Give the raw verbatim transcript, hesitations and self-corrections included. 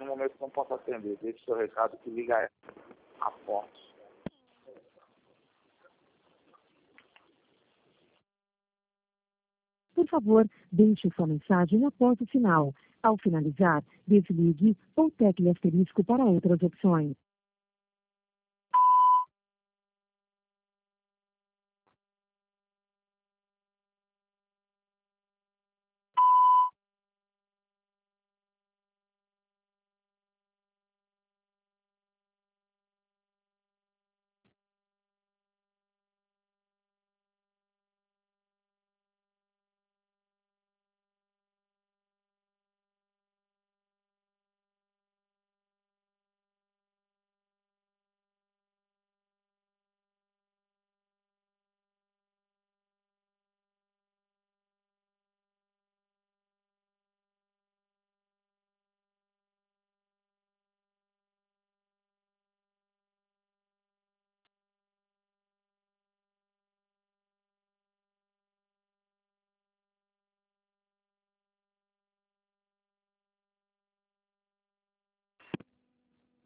no momento não posso atender. Deixe seu recado que liga a porta. Por favor, deixe sua mensagem após o sinal. Ao finalizar, desligue ou tecle asterisco para outras opções.